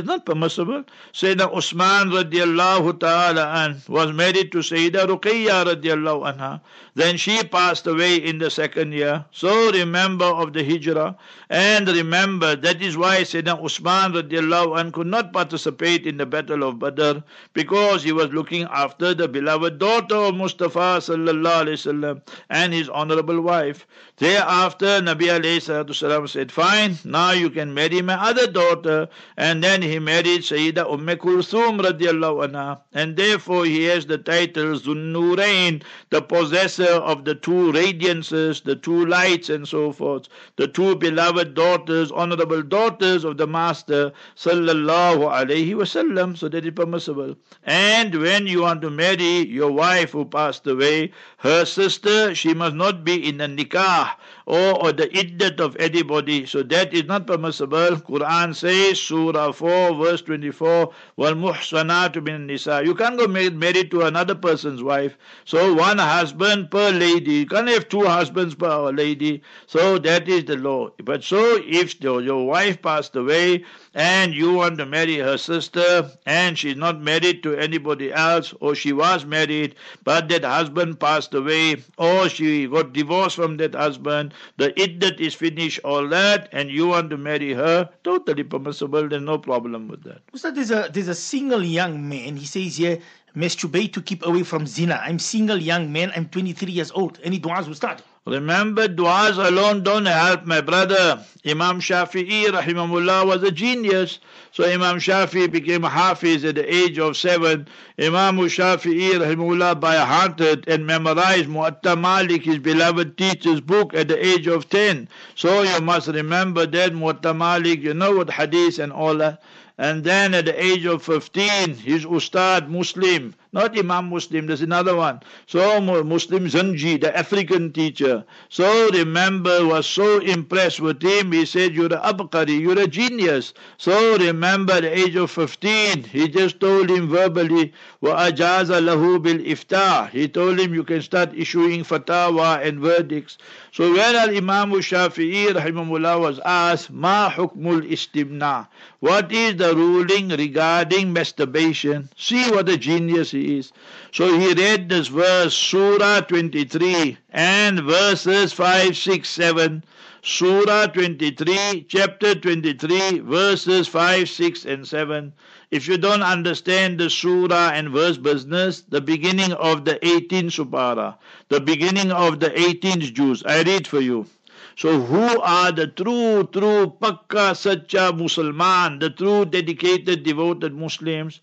permissible. Sayyidina Usman radiallahu ta'ala an was married to Sayyida Ruqayya radiallahu anha. Then she passed away in the second year. So remember of the hijrah, and remember that is why Sayyidina Usman radiallahu an could not participate in the battle of Badr, because he was looking after the beloved daughter of Mustafa sallallahu alaihi wasallam and his honorable wife. Thereafter Nabi alayhi salatu salam said, fine, now you can marry my other daughter, and then he married Sayyida Kulthum radiallahu anha, and therefore he has the title Zunnurain, the possessor of the two radiances, the two lights and so forth, the two beloved daughters, honorable daughters of the Master sallallahu alaihi wasallam. So that is permissible. And when you want to marry your wife who passed away, her sister, she must not be in the nikah or the iddat of anybody. So that is not permissible. Quran says, Surah 4, verse 24, Wal muhsanatu min nisa. You can't go married to another person's wife. So one husband per lady. You can't have two husbands per lady. So that is the law. But so if your wife passed away and you want to marry her sister and she's not married to anybody else, or she was married but that husband passed away, or she got divorced from that husband, the iddat is finished, all that, and you want to marry her, totally permissible. There's no problem with that. Ustad, there's a single young man. He says here, masturbate to keep away from zina. I'm single young man. I'm 23 years old. Any du'as, Ustad? Remember, du'as alone don't help, my brother. Imam Shafi'i rahimahullah was a genius. So Imam Shafi'i became a hafiz at the age of 7. Imam Shafi'i rahimahullah by hearted and memorized Muwatta Malik, his beloved teacher's book, at the age of 10. So you must remember that Muwatta Malik, you know what hadith and all that. And then at the age of 15, his Ustad Muslim, not Imam Muslim, there's another one. So Muslim Zanji, the African teacher. So remember, was so impressed with him, he said, you're a abqari, you're a genius. So remember, at the age of 15, he just told him verbally, وَأَجَازَ لَهُ بِالْإِفْتَاءِ. He told him you can start issuing fatwa and verdicts. So when Imam Shafi'i rahimahullah was asked, Ma hukmul istimna? What is the ruling regarding masturbation? See what a genius he is. So he read this verse, Surah 23 and verses 5, 6, 7. Surah 23, chapter 23, verses 5, 6 and 7. If you don't understand the surah and verse business, the beginning of the 18th supara, the beginning of the 18th juz, I read for you. So who are the true, pakka, sacha Musliman, the true, dedicated, devoted Muslims?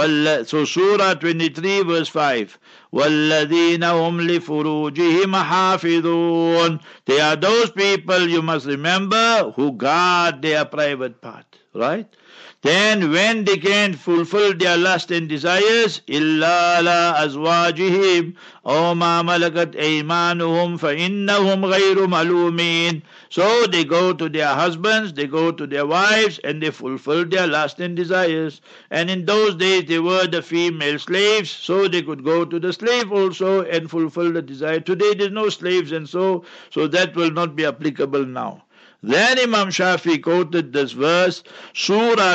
So Surah 23 verse 5, وَالَّذِينَ هُمْ لِفُرُوجِهِمْ حَافِظُونَ. They are those people, you must remember, who guard their private part, right? Then when they can fulfill their lust and desires, إِلَّا لَا أَزْوَاجِهِمْ أَوْ مَا مَلَكَتْ أَيْمَانُهُمْ فَإِنَّهُمْ غَيْرُ مَلُومِينَ. So they go to their husbands, they go to their wives, and they fulfill their lust and desires. And in those days they were the female slaves, so they could go to the slave also and fulfill the desire. Today there's no slaves, and so that will not be applicable now. Then Imam Shafi quoted this verse, Surah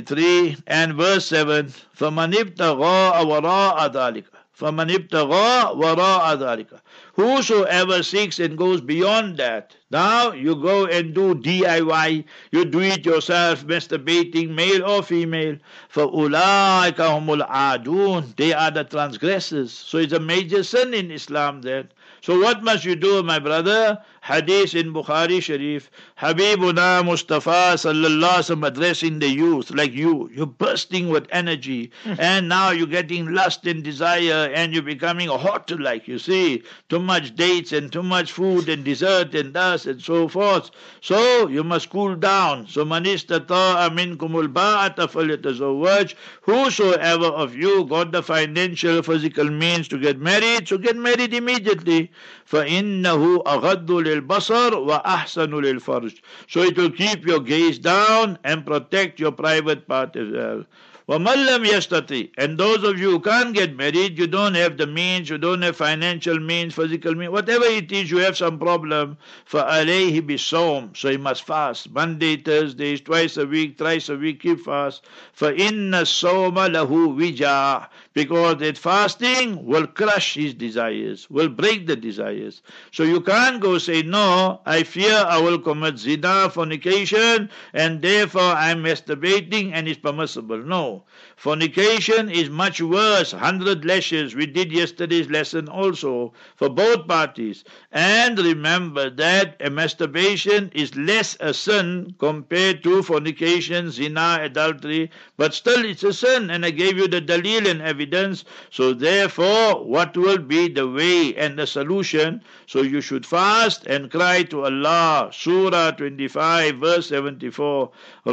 23 and verse 7, فَمَنِ ابْتَغَاءَ وَرَاءَ ذَلِكَ فَمَنِ ابْتَغَاءَ وَرَاءَ ذَلِكَ. Whosoever seeks and goes beyond that. Now you go and do DIY, you do it yourself, masturbating, male or female. فَأُولَٰئِكَ هُمُ الْعَادُونَ. They are the transgressors. So it's a major sin in Islam that. So what must you do, my brother? Hadith in Bukhari Sharif, Habibuna Mustafa sallallahu alaihi wasallam addressing the youth like you're bursting with energy, and now you're getting lust and desire, and you're becoming hot, like you see, too much dates and too much food and dessert and thus and so forth. So you must cool down. So man istata'a minkumul ba'ata falyatazawwaj. Whosoever of you got the financial, physical means to get married, so get married immediately. فَإِنَّهُ أَغَضُّ لِلْبَصَرِ وَأَحْسَنُ لِلْفَرْجِ. So it will keep your gaze down and protect your private part as well. وَمَنْ لَمْ يَسْتَطِعْ. And those of you who can't get married, you don't have the means, you don't have financial means, physical means, whatever it is, you have some problem, فَعَلَيْهِ بِالصَّوْمِ. So he must fast. Monday, Thursdays, twice a week, thrice a week, keep fast. فَإِنَّ الصَّوْمَ لَهُ وِجَاء. Because that fasting will crush his desires, will break the desires. So you can't go say, no, I fear I will commit zina, fornication, and therefore I am masturbating and it's permissible. No. Fornication is much worse, 100 lashes. We did yesterday's lesson also for both parties. And remember that a masturbation is less a sin compared to fornication, zina, adultery, but still it's a sin. And I gave you the dalil and evidence. So therefore, what will be the way and the solution? So you should fast and cry to Allah. Surah 25 verse 74.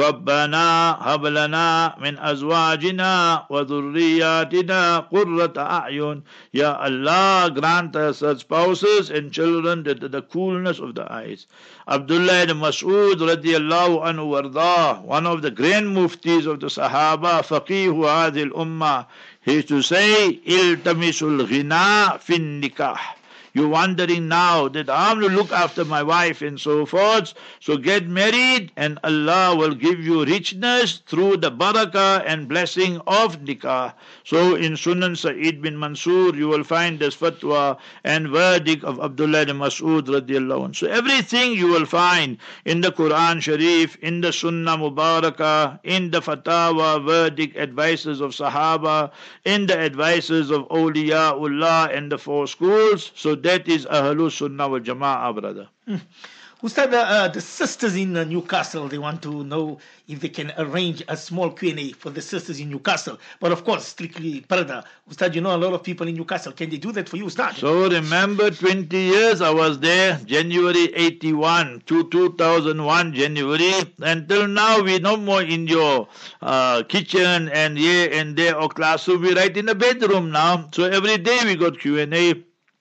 رَبَّنَا هَبْ لَنَا مِنْ أَزْوَاجِنَا وَذُرِّيَّاتِنَا قُرَّةَ أَعْيُنٍ. Ya Allah, grant us such spouses and children that the coolness of the eyes. Abdullah ibn Mas'ud radiallahu anhu wardah, one of the grand muftis of the Sahaba, faqihu hadhihi al-ummah, he used to say, iltamisul ghina fin nikah. You're wondering now that I'm to look after my wife and so forth. So get married and Allah will give you richness through the barakah and blessing of nikah. So in Sunan Sa'id bin Mansur you will find this fatwa and verdict of Abdullah ibn Mas'ud radiallahu anhu. So everything you will find in the Quran Sharif, in the Sunnah Mubarakah, in the fatwa, verdict, advices of Sahaba, in the advices of Awliyaullah and the four schools. So that is Ahlus Sunnah wal Jama'ah, brother. Ustad, the sisters in Newcastle, they want to know if they can arrange a small Q&A for the sisters in Newcastle. But of course, strictly Parda. Ustad, you know a lot of people in Newcastle. Can they do that for you, Ustad? So remember 20 years I was there, January 81 to 2001 January. Until now we no more in your kitchen and here and there or classroom. We right in the bedroom now. So every day we got Q&A.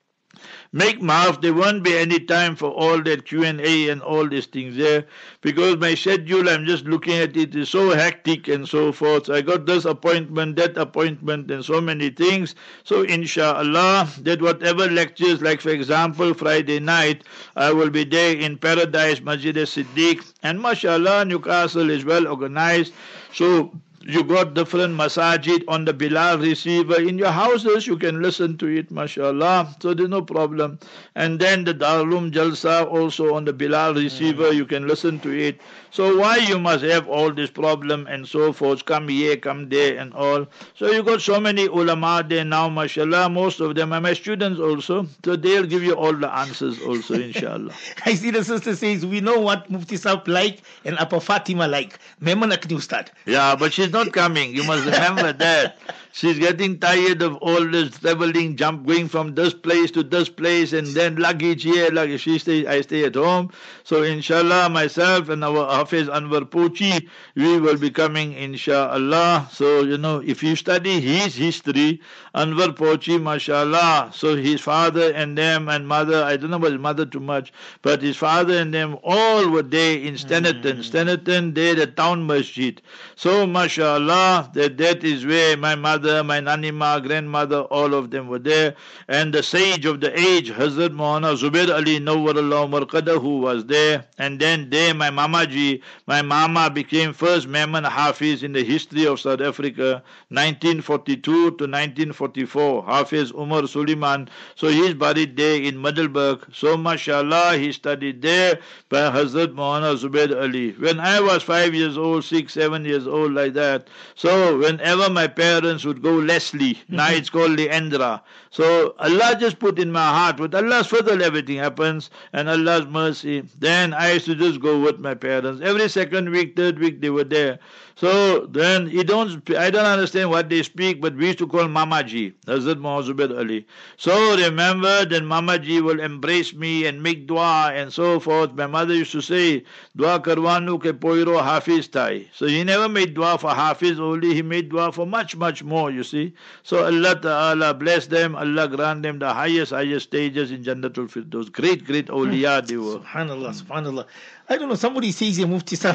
Make maaf, there won't be any time for all that Q&A and all these things there, because my schedule, I'm just looking at it, is so hectic and so forth. I got this appointment, that appointment, and so many things. So inshallah, that whatever lectures, like for example Friday night, I will be there in Paradise Masjid Siddiq, and mashallah Newcastle is well organized. So you got different masajid on the Bilal receiver in your houses, you can listen to it, mashallah, so there's no problem. And then the Darul Jalsa also on the Bilal receiver, you can listen to it. So why you must have all this problem and so forth, come here, come there and all. So you got so many ulama there now, mashallah, most of them are my students also, so they'll give you all the answers also, inshallah. I see the sister says, we know what Mufti Saab like and Apa Fatima like. Memang nak Ustad. Yeah, but she's not coming. You must remember that. She's getting tired of all this traveling, going from this place to this place, and then luggage here, luggage. I stay at home. So inshallah, myself and our Hafiz Anwar Pochi, we will be coming inshallah. So if you study his history, Anwar Pochi, mashallah. So his father and them and mother, I don't know about his mother too much, but his father and them all were there in Stenerton. Stenerton, there the town masjid. So mashallah, that is where my mother, my nanima, grandmother, all of them were there. And the sage of the age, Hazrat Maulana Zubair Ali Nawwarallahu Marqadahu was there. And then there my mamaji, my mama became first Mehman Hafiz in the history of South Africa, 1942 to 1944. Hafiz Umar Suleiman. So he's buried there in Middelburg. So mashallah, he studied there by Hazrat Maulana Zubair Ali. When I was 5 years old, 6, 7 years old, like that. So whenever my parents would go Leslie, now it's called Leandra. So Allah just put in my heart, with Allah's fadl everything happens, and Allah's mercy. Then I used to just go with my parents. Every second week, third week, they were there. So then I don't understand what they speak, but we used to call Mamaji, Hazrat Muhammad Ali. So remember that Mamaji will embrace me and make dua and so forth. My mother used to say, dua karwanu ke poiro Hafiz thai. So he never made dua for Hafiz only, he made dua for much, much more, you see. So Allah Ta'ala bless them, Allah grant them the highest stages in Jannatul Firdaus. Great awliya they were. Subhanallah, subhanallah. I don't know, somebody says here, Mufti Sahib,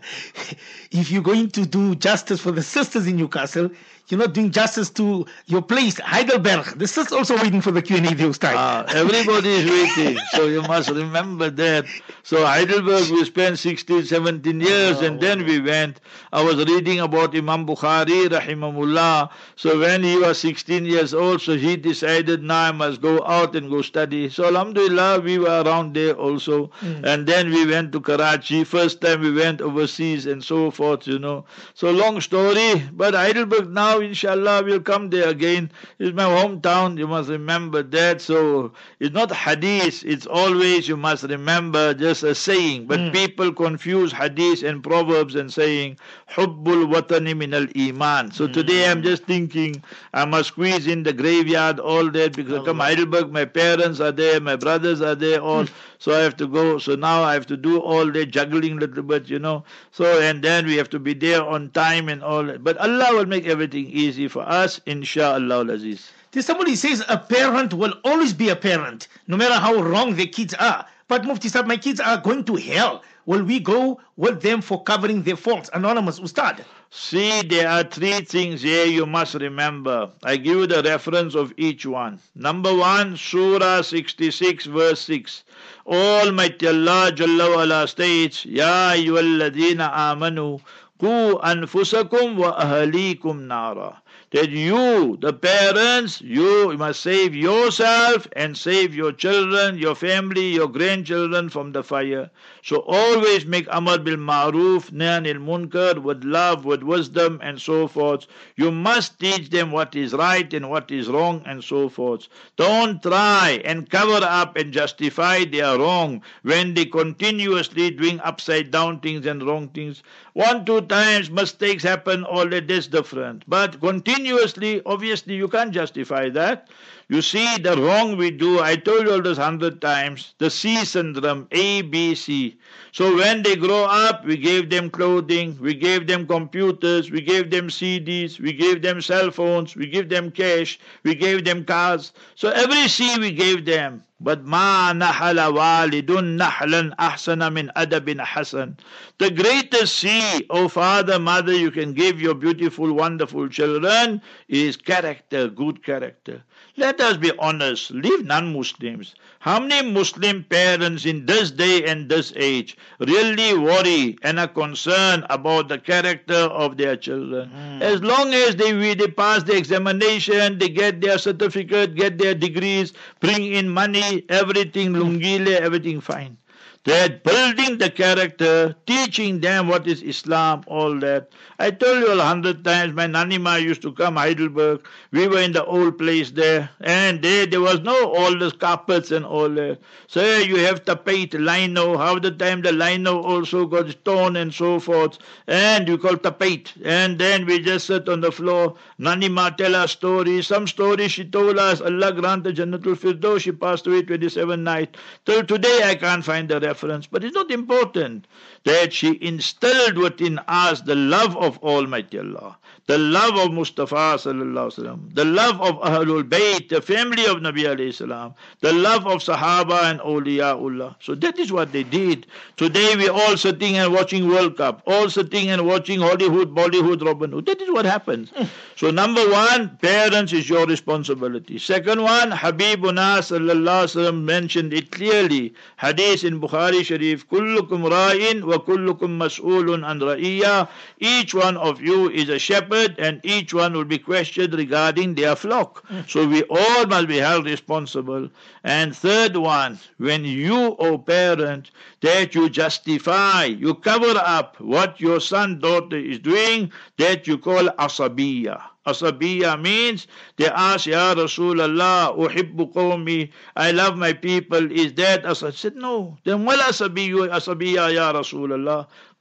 if you're going to do justice for the sisters in Newcastle, you're not doing justice to your place, Heidelberg. The sisters also waiting for the Q&A this time. Everybody is waiting, so you must remember that. So Heidelberg, we spent 16, 17 years, and then we went. I was reading about Imam Bukhari, rahimahullah. So when he was 16 years old, so he decided, now I must go out and go study. So alhamdulillah, we were around there also. And then we went to Karachi. First time we went overseas and so forth, you know. So long story, but Heidelberg now, inshallah, will come there again. It's my hometown, you must remember that. So it's not hadith, it's always, you must remember, just a saying. But people confuse hadith and proverbs and saying, Hubbul watani min al iman. So today I'm just thinking, I must squeeze in the graveyard, all that, because I come Heidelberg, my parents are there, my brothers are there, all. So I have to go. So now I have to do all that juggling little bit, you know. So, and then we have to be there on time and all that. But Allah will make everything easy for us, insha'Allah al-Aziz. Somebody says a parent will always be a parent, no matter how wrong their kids are. But Mufti Sahib, my kids are going to hell. Will we go with them for covering their faults? Anonymous Ustad. See, there are three things here you must remember. I give you the reference of each one. Number one, Surah 66 verse 6. Almighty Allah Jalla wa Ala states, Ya ayyuhalladhina amanu qu anfusakum wa ahalikum nara. That you, the parents, you must save yourself and save your children, your family, your grandchildren from the fire. So always make amar bil ma'ruf, nahy anil munkar, with love, with wisdom and so forth. You must teach them what is right and what is wrong and so forth. Don't try and cover up and justify their wrong when they continuously doing upside down things and wrong things. 1-2 times mistakes happen, all that's different. But continuously, obviously you can't justify that. You see the wrong we do, I told you all this 100 times, the C syndrome, A, B, C. So when they grow up, we gave them clothing, we gave them computers, we gave them CDs, we gave them cell phones, we gave them cash, we gave them cars. So every C we gave them. But ma nahala walidun nahlan ahsana min adabin hasan. The greatest C, oh father, mother, you can give your beautiful, wonderful children is character, good character. Let us be honest, leave non-Muslims. How many Muslim parents in this day and this age really worry and are concerned about the character of their children? As long as they pass the examination, they get their certificate, get their degrees, bring in money, everything, lungile, everything fine. That building the character, teaching them what is Islam, all that. I told you 100 times, my Nanima used to come Heidelberg. We were in the old place there, and there was no all those carpets and all that. So you have tapete, lino. Half the time the lino also got torn and so forth, and you call tapete. And then we just sit on the floor. Nanima tell us stories. Some stories she told us, Allah granted Jannatul Firdaus. She passed away 27 night. Till today I can't find the reference, but it's not important. That she instilled within us the love of Almighty Allah, the love of Mustafa sallallahu alaihi wasallam, the love of Ahlul Bayt, the family of Nabi alayhi salam, the love of Sahaba and Awliyaullah. So that is what they did. Today we all sitting and watching World Cup, all sitting and watching Hollywood, Bollywood, Robin Hood. That is what happens. So number one, parents is your responsibility. Second one, Habibuna sallallahu alaihi wasallam mentioned it clearly. Hadith in Bukhari Sharif, kullukum ra'in wa kullukum mas'ulun an ra'iyya. Each one of you is a shepherd and each one will be questioned regarding their flock. So we all must be held responsible. And third one, when you, O parent, that you justify, you cover up what your son, daughter is doing, that you call asabiya. Asabiya means they ask, Ya Rasulallah, uhibbu qawmi, I love my people, is that as I said, no. Then wala asabiya ya Rasulallah.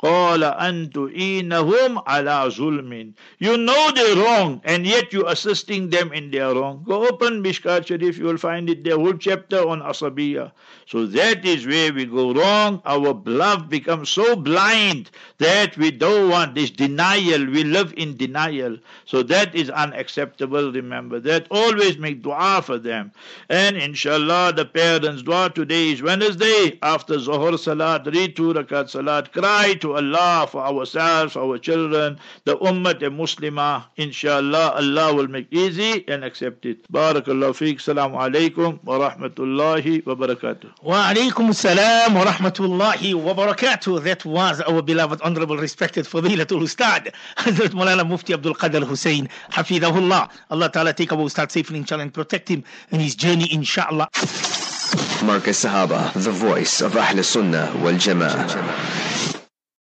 قال أن تعينهم على ظلم. You know they're wrong and yet you assisting them in their wrong. Go open Mishkat Sharif, you will find it there, whole chapter on Asabiyya. So that is where we go wrong. Our love becomes so blind that we don't want this denial. We live in denial. So that is unacceptable. Remember that. Always make dua for them. And inshallah, the parents' dua today is Wednesday. After Zuhur Salat, read 2 rakat Salat. Cry to Allah for ourselves, for our children, the Ummah and Muslimah. Inshallah, Allah will make easy and accept it. Barakallahu feek. Assalamu alaikum wa rahmatullahi wa barakatuh. Wa alaikum assalam wa rahmatullahi wa barakatuh. That was our beloved, honorable, respected Fadilatul Ustad, Hazrat Maulana Mufti Abdul Qadir Hussain, Hafidahullah. Allah Ta'ala take our Ustad safely, inshallah, and protect him in his journey, inshallah. Markaz Sahaba, the voice of Ahl Sunnah wal Jama'ah.